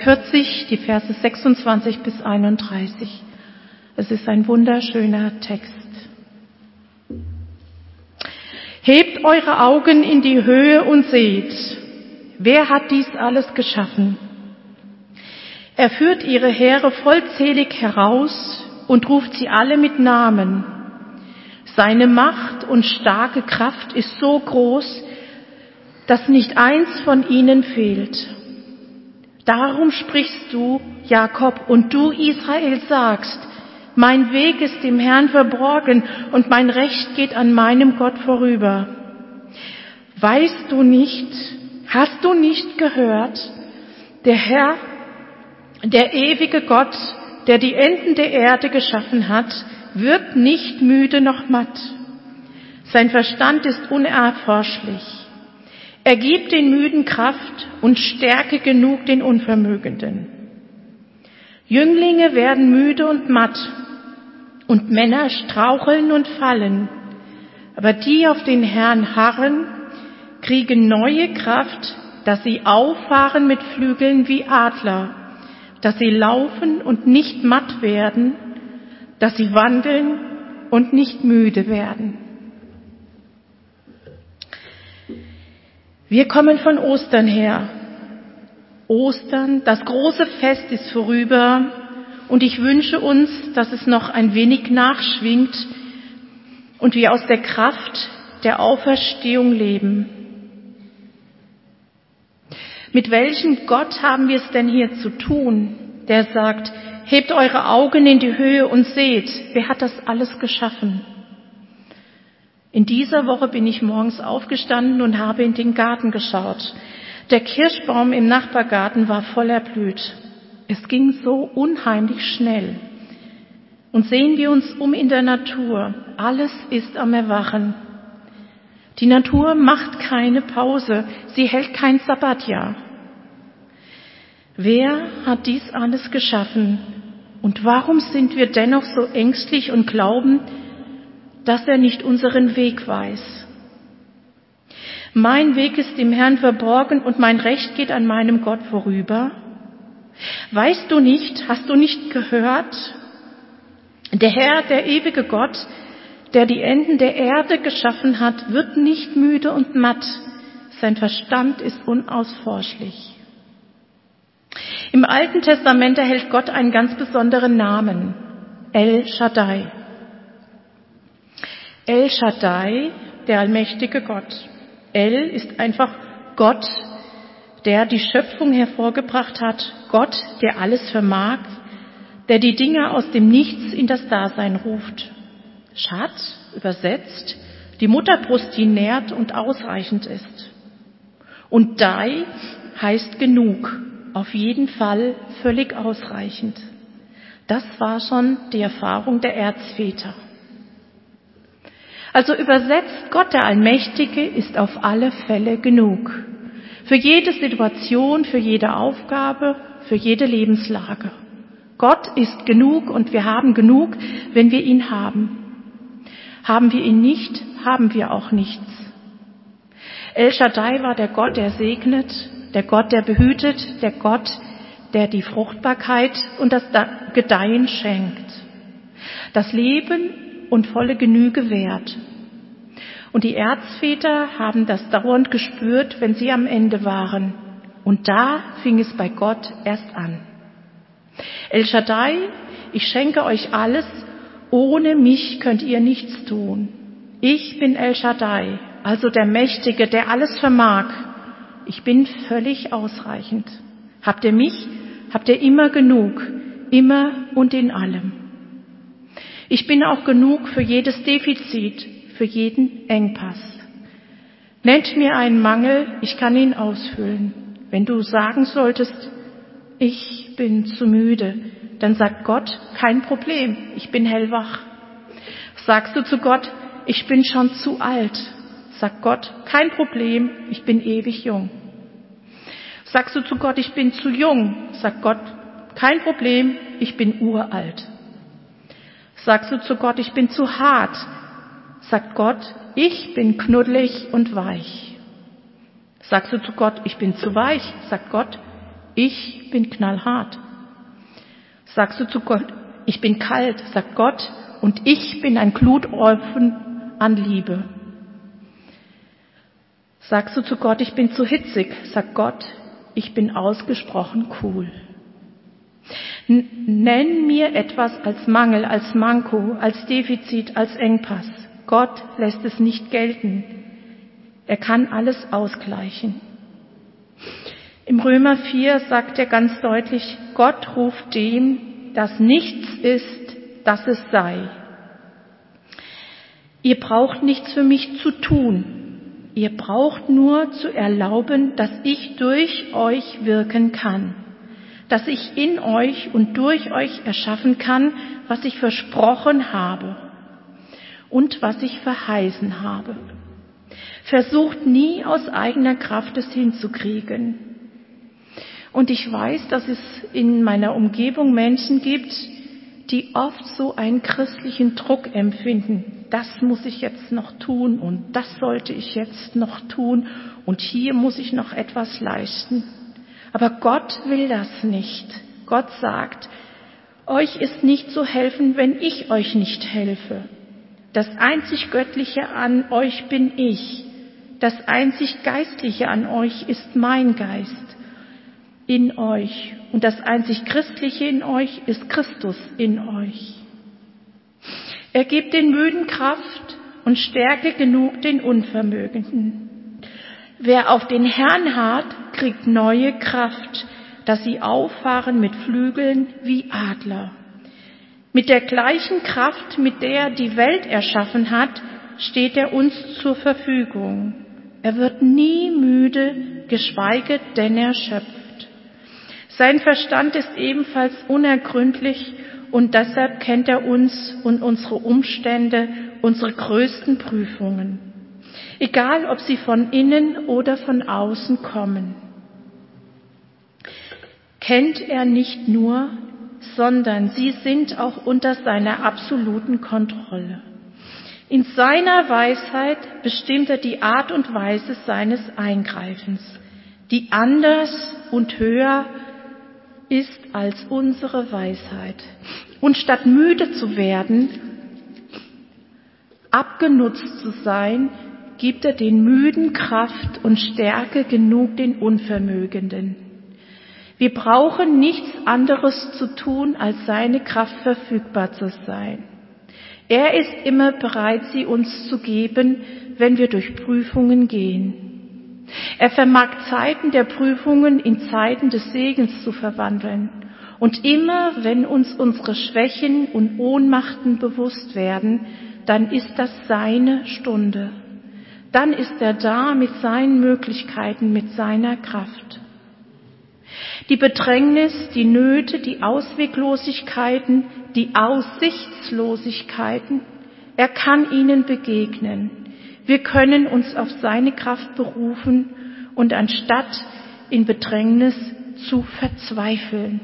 40, die Verse 26 bis 31. Es ist ein wunderschöner Text. Hebt eure Augen in die Höhe und seht, wer hat dies alles geschaffen? Er führt ihre Heere vollzählig heraus und ruft sie alle mit Namen. Seine Macht und starke Kraft ist so groß, dass nicht eins von ihnen fehlt. Darum sprichst du, Jakob, und du, Israel, sagst, mein Weg ist dem Herrn verborgen und mein Recht geht an meinem Gott vorüber. Weißt du nicht, hast du nicht gehört, der Herr, der ewige Gott, der die Enden der Erde geschaffen hat, wird nicht müde noch matt. Sein Verstand ist unerforschlich. Er gibt den Müden Kraft und Stärke genug den Unvermögenden. Jünglinge werden müde und matt und Männer straucheln und fallen. Aber die auf den Herrn harren, kriegen neue Kraft, dass sie auffahren mit Flügeln wie Adler, dass sie laufen und nicht matt werden, dass sie wandeln und nicht müde werden. Wir kommen von Ostern her. Ostern, das große Fest ist vorüber und ich wünsche uns, dass es noch ein wenig nachschwingt und wir aus der Kraft der Auferstehung leben. Mit welchem Gott haben wir es denn hier zu tun, der sagt, hebt eure Augen in die Höhe und seht, wer hat das alles geschaffen? In dieser Woche bin ich morgens aufgestanden und habe in den Garten geschaut. Der Kirschbaum im Nachbargarten war voll erblüht. Es ging so unheimlich schnell. Und sehen wir uns um in der Natur, alles ist am Erwachen. Die Natur macht keine Pause, sie hält kein Sabbatjahr. Wer hat dies alles geschaffen? Und warum sind wir dennoch so ängstlich und glauben, dass er nicht unseren Weg weiß? Mein Weg ist dem Herrn verborgen und mein Recht geht an meinem Gott vorüber. Weißt du nicht, hast du nicht gehört? Der Herr, der ewige Gott, der die Enden der Erde geschaffen hat, wird nicht müde und matt. Sein Verstand ist unausforschlich. Im Alten Testament erhält Gott einen ganz besonderen Namen, El Shaddai. El Shaddai, der allmächtige Gott. El ist einfach Gott, der die Schöpfung hervorgebracht hat, Gott, der alles vermag, der die Dinge aus dem Nichts in das Dasein ruft. Shad, übersetzt, die Mutterbrust, die nährt und ausreichend ist. Und Dai heißt genug, auf jeden Fall völlig ausreichend. Das war schon die Erfahrung der Erzväter. Also übersetzt, Gott der Allmächtige ist auf alle Fälle genug. Für jede Situation, für jede Aufgabe, für jede Lebenslage. Gott ist genug und wir haben genug, wenn wir ihn haben. Haben wir ihn nicht, haben wir auch nichts. El Shaddai war der Gott, der segnet, der Gott, der behütet, der Gott, der die Fruchtbarkeit und das Gedeihen schenkt. Das Leben und volle Genüge wert. Und die Erzväter haben das dauernd gespürt, wenn sie am Ende waren. Und da fing es bei Gott erst an. El Shaddai, ich schenke euch alles, ohne mich könnt ihr nichts tun. Ich bin El Shaddai, also der Mächtige, der alles vermag. Ich bin völlig ausreichend. Habt ihr mich, habt ihr immer genug, immer und in allem. Ich bin auch genug für jedes Defizit, für jeden Engpass. Nennt mir einen Mangel, ich kann ihn ausfüllen. Wenn du sagen solltest, ich bin zu müde, dann sagt Gott, kein Problem, ich bin hellwach. Sagst du zu Gott, ich bin schon zu alt, sagt Gott, kein Problem, ich bin ewig jung. Sagst du zu Gott, ich bin zu jung, sagt Gott, kein Problem, ich bin uralt. Sagst du zu Gott, ich bin zu hart, sagt Gott, ich bin knuddelig und weich. Sagst du zu Gott, ich bin zu weich, sagt Gott, ich bin knallhart. Sagst du zu Gott, ich bin kalt, sagt Gott, und ich bin ein Glutofen an Liebe. Sagst du zu Gott, ich bin zu hitzig, sagt Gott, ich bin ausgesprochen cool. Nenn mir etwas als Mangel, als Manko, als Defizit, als Engpass. Gott lässt es nicht gelten. Er kann alles ausgleichen. Im Römer 4 sagt er ganz deutlich, Gott ruft dem, das nichts ist, dass es sei. Ihr braucht nichts für mich zu tun. Ihr braucht nur zu erlauben, dass ich durch euch wirken kann. Dass ich in euch und durch euch erschaffen kann, was ich versprochen habe und was ich verheißen habe. Versucht nie aus eigener Kraft es hinzukriegen. Und ich weiß, dass es in meiner Umgebung Menschen gibt, die oft so einen christlichen Druck empfinden. Das muss ich jetzt noch tun und das sollte ich jetzt noch tun und hier muss ich noch etwas leisten. Aber Gott will das nicht. Gott sagt, euch ist nicht zu helfen, wenn ich euch nicht helfe. Das einzig Göttliche an euch bin ich. Das einzig Geistliche an euch ist mein Geist in euch. Und das einzig Christliche in euch ist Christus in euch. Er gibt den Müden Kraft und Stärke genug den Unvermögenden. Wer auf den Herrn harrt, kriegt neue Kraft, dass sie auffahren mit Flügeln wie Adler. Mit der gleichen Kraft, mit der er die Welt erschaffen hat, steht er uns zur Verfügung. Er wird nie müde, geschweige denn erschöpft. Sein Verstand ist ebenfalls unergründlich und deshalb kennt er uns und unsere Umstände, unsere größten Prüfungen. Egal, ob sie von innen oder von außen kommen. Kennt er nicht nur, sondern sie sind auch unter seiner absoluten Kontrolle. In seiner Weisheit bestimmt er die Art und Weise seines Eingreifens, die anders und höher ist als unsere Weisheit. Und statt müde zu werden, abgenutzt zu sein, gibt er den Müden Kraft und Stärke genug den Unvermögenden. Wir brauchen nichts anderes zu tun, als seine Kraft verfügbar zu sein. Er ist immer bereit, sie uns zu geben, wenn wir durch Prüfungen gehen. Er vermag Zeiten der Prüfungen in Zeiten des Segens zu verwandeln. Und immer, wenn uns unsere Schwächen und Ohnmachten bewusst werden, dann ist das seine Stunde. Dann ist er da mit seinen Möglichkeiten, mit seiner Kraft. Die Bedrängnis, die Nöte, die Ausweglosigkeiten, die Aussichtslosigkeiten, er kann ihnen begegnen. Wir können uns auf seine Kraft berufen und anstatt in Bedrängnis zu verzweifeln.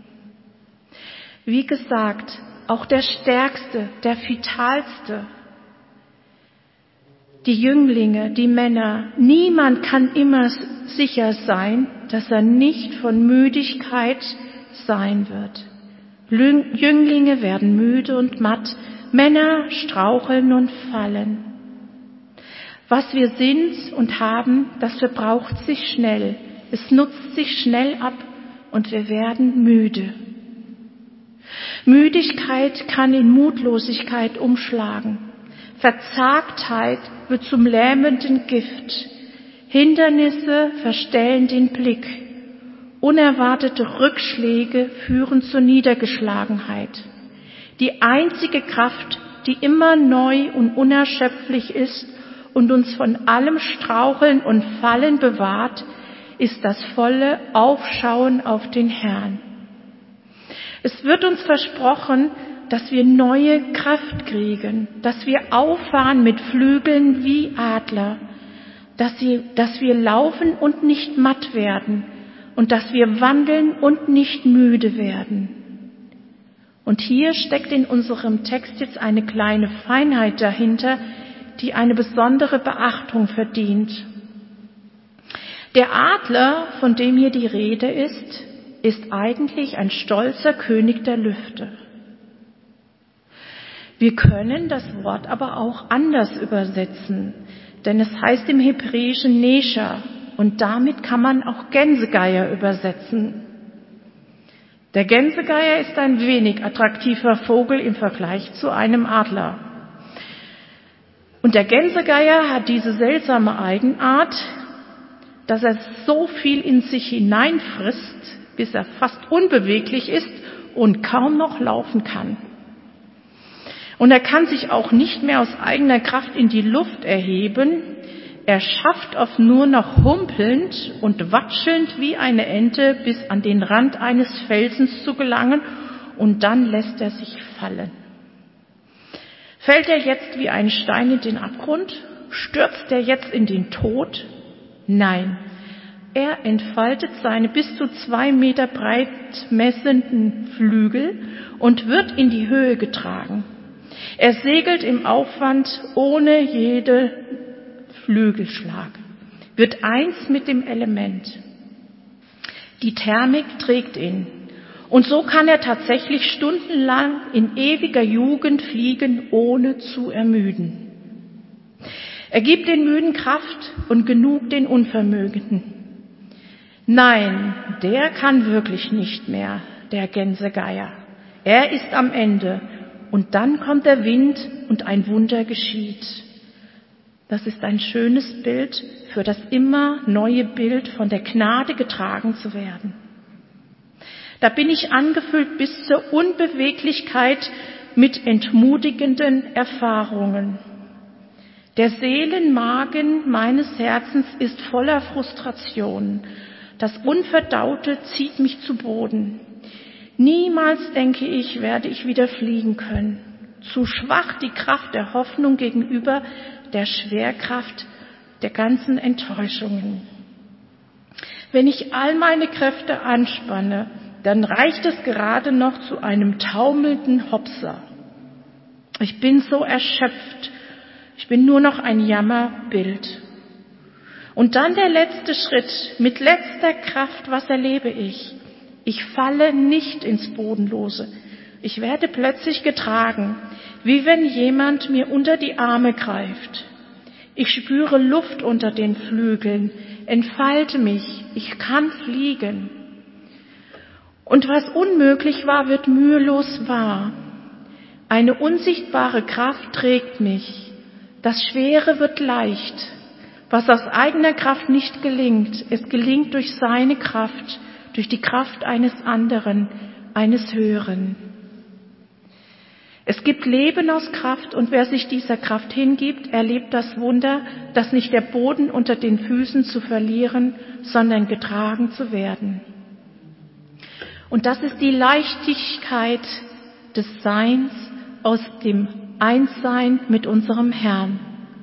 Wie gesagt, auch der Stärkste, der Vitalste, die Jünglinge, die Männer, niemand kann immer sicher sein, dass er nicht von Müdigkeit sein wird. Jünglinge werden müde und matt, Männer straucheln und fallen. Was wir sind und haben, das verbraucht sich schnell. Es nutzt sich schnell ab und wir werden müde. Müdigkeit kann in Mutlosigkeit umschlagen. Verzagtheit wird zum lähmenden Gift. Hindernisse verstellen den Blick. Unerwartete Rückschläge führen zur Niedergeschlagenheit. Die einzige Kraft, die immer neu und unerschöpflich ist und uns von allem Straucheln und Fallen bewahrt, ist das volle Aufschauen auf den Herrn. Es wird uns versprochen, dass wir neue Kraft kriegen, dass wir auffahren mit Flügeln wie Adler, dass wir laufen und nicht matt werden und dass wir wandeln und nicht müde werden. Und hier steckt in unserem Text jetzt eine kleine Feinheit dahinter, die eine besondere Beachtung verdient. Der Adler, von dem hier die Rede ist eigentlich ein stolzer König der Lüfte. Wir können das Wort aber auch anders übersetzen, denn es heißt im Hebräischen Nesher und damit kann man auch Gänsegeier übersetzen. Der Gänsegeier ist ein wenig attraktiver Vogel im Vergleich zu einem Adler. Und der Gänsegeier hat diese seltsame Eigenart, dass er so viel in sich hineinfrisst, bis er fast unbeweglich ist und kaum noch laufen kann. Und er kann sich auch nicht mehr aus eigener Kraft in die Luft erheben. Er schafft oft nur noch humpelnd und watschelnd wie eine Ente bis an den Rand eines Felsens zu gelangen und dann lässt er sich fallen. Fällt er jetzt wie ein Stein in den Abgrund? Stürzt er jetzt in den Tod? Nein, er entfaltet seine bis zu 2 Meter breit messenden Flügel und wird in die Höhe getragen. Er segelt im Aufwand ohne jeden Flügelschlag, wird eins mit dem Element. Die Thermik trägt ihn. Und so kann er tatsächlich stundenlang in ewiger Jugend fliegen, ohne zu ermüden. Er gibt den Müden Kraft und genug den Unvermögenden. Nein, der kann wirklich nicht mehr, der Gänsegeier. Er ist am Ende. Und dann kommt der Wind und ein Wunder geschieht. Das ist ein schönes Bild für das immer neue Bild, von der Gnade getragen zu werden. Da bin ich angefüllt bis zur Unbeweglichkeit mit entmutigenden Erfahrungen. Der Seelenmagen meines Herzens ist voller Frustration. Das Unverdaute zieht mich zu Boden. Niemals, denke ich, werde ich wieder fliegen können. Zu schwach die Kraft der Hoffnung gegenüber der Schwerkraft der ganzen Enttäuschungen. Wenn ich all meine Kräfte anspanne, dann reicht es gerade noch zu einem taumelnden Hopser. Ich bin so erschöpft. Ich bin nur noch ein Jammerbild. Und dann der letzte Schritt. Mit letzter Kraft, was erlebe ich? Ich falle nicht ins Bodenlose. Ich werde plötzlich getragen, wie wenn jemand mir unter die Arme greift. Ich spüre Luft unter den Flügeln, entfalte mich, ich kann fliegen. Und was unmöglich war, wird mühelos wahr. Eine unsichtbare Kraft trägt mich. Das Schwere wird leicht. Was aus eigener Kraft nicht gelingt, es gelingt durch seine Kraft, durch die Kraft eines anderen, eines Höheren. Es gibt Leben aus Kraft und wer sich dieser Kraft hingibt, erlebt das Wunder, dass nicht der Boden unter den Füßen zu verlieren, sondern getragen zu werden. Und das ist die Leichtigkeit des Seins aus dem Einssein mit unserem Herrn.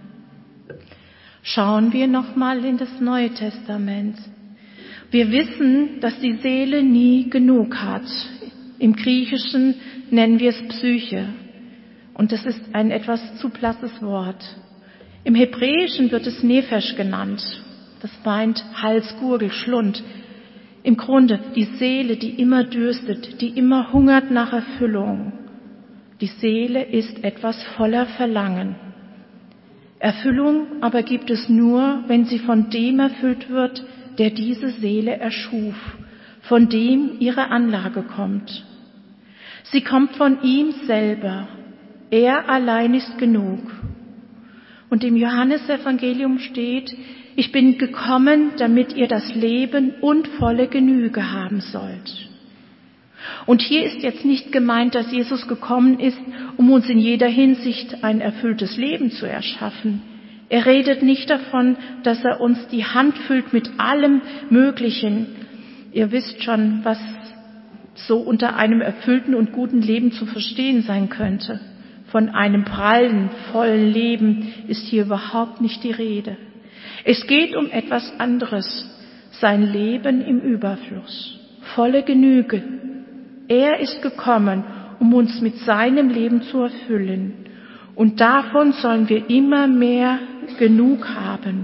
Schauen wir nochmal in das Neue Testament. Wir wissen, dass die Seele nie genug hat. Im Griechischen nennen wir es Psyche. Und das ist ein etwas zu blasses Wort. Im Hebräischen wird es Nefesh genannt. Das meint Hals, Gurgel, Schlund. Im Grunde die Seele, die immer dürstet, die immer hungert nach Erfüllung. Die Seele ist etwas voller Verlangen. Erfüllung aber gibt es nur, wenn sie von dem erfüllt wird, der diese Seele erschuf, von dem ihre Anlage kommt. Sie kommt von ihm selber. Er allein ist genug. Und im Johannesevangelium steht, ich bin gekommen, damit ihr das Leben und volle Genüge haben sollt. Und hier ist jetzt nicht gemeint, dass Jesus gekommen ist, um uns in jeder Hinsicht ein erfülltes Leben zu erschaffen. Er redet nicht davon, dass er uns die Hand füllt mit allem Möglichen. Ihr wisst schon, was so unter einem erfüllten und guten Leben zu verstehen sein könnte. Von einem prallen, vollen Leben ist hier überhaupt nicht die Rede. Es geht um etwas anderes, sein Leben im Überfluss, volle Genüge. Er ist gekommen, um uns mit seinem Leben zu erfüllen. Und davon sollen wir immer mehr genug haben.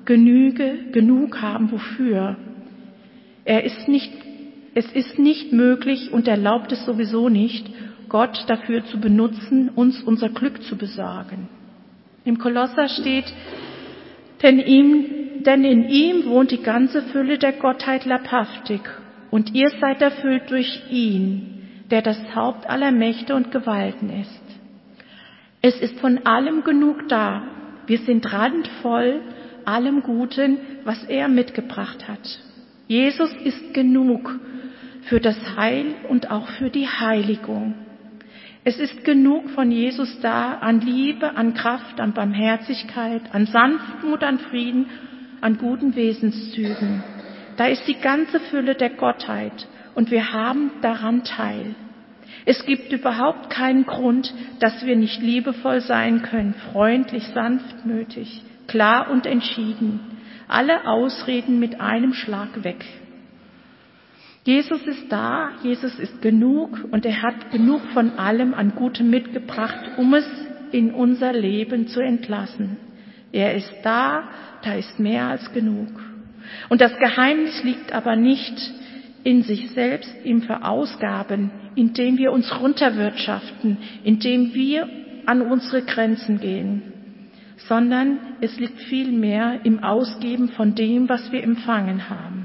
genug haben. Wofür? Es ist nicht möglich und erlaubt es sowieso nicht, Gott dafür zu benutzen, uns unser Glück zu besorgen. Im Kolosser steht, denn in ihm wohnt die ganze Fülle der Gottheit leibhaftig und ihr seid erfüllt durch ihn, der das Haupt aller Mächte und Gewalten ist. Es ist von allem genug da. Wir sind randvoll allem Guten, was er mitgebracht hat. Jesus ist genug für das Heil und auch für die Heiligung. Es ist genug von Jesus da an Liebe, an Kraft, an Barmherzigkeit, an Sanftmut, an Frieden, an guten Wesenszügen. Da ist die ganze Fülle der Gottheit und wir haben daran teil. Es gibt überhaupt keinen Grund, dass wir nicht liebevoll sein können, freundlich, sanftmütig, klar und entschieden. Alle Ausreden mit einem Schlag weg. Jesus ist da, Jesus ist genug und er hat genug von allem an Gutem mitgebracht, um es in unser Leben zu entlassen. Er ist da ist mehr als genug. Und das Geheimnis liegt aber nicht in sich selbst, im Verausgaben, indem wir uns runterwirtschaften, indem wir an unsere Grenzen gehen, sondern es liegt vielmehr im Ausgeben von dem, was wir empfangen haben.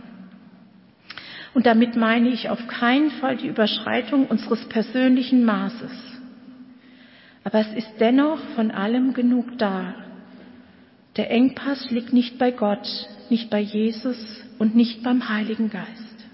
Und damit meine ich auf keinen Fall die Überschreitung unseres persönlichen Maßes. Aber es ist dennoch von allem genug da. Der Engpass liegt nicht bei Gott, nicht bei Jesus und nicht beim Heiligen Geist.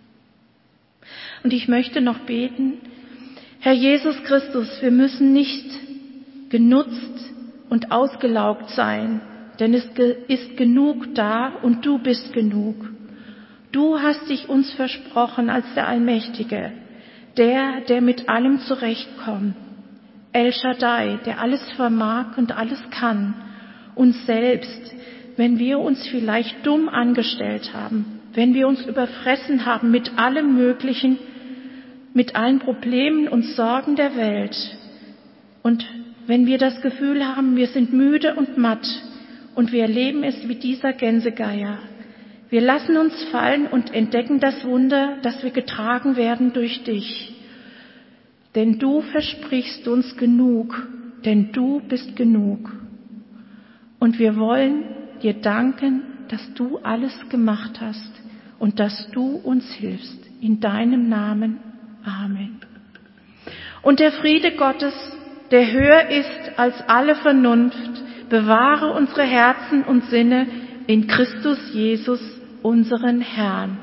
Und ich möchte noch beten, Herr Jesus Christus, wir müssen nicht genutzt und ausgelaugt sein, denn es ist genug da und du bist genug. Du hast dich uns versprochen als der Allmächtige, der mit allem zurechtkommt. El Shaddai, der alles vermag und alles kann. Uns selbst, wenn wir uns vielleicht dumm angestellt haben, wenn wir uns überfressen haben mit allem Möglichen, mit allen Problemen und Sorgen der Welt. Und wenn wir das Gefühl haben, wir sind müde und matt und wir erleben es wie dieser Gänsegeier. Wir lassen uns fallen und entdecken das Wunder, dass wir getragen werden durch dich. Denn du versprichst uns genug, denn du bist genug. Und wir wollen dir danken, dass du alles gemacht hast und dass du uns hilfst. In deinem Namen. Amen. Und der Friede Gottes, der höher ist als alle Vernunft, bewahre unsere Herzen und Sinne in Christus Jesus, unseren Herrn.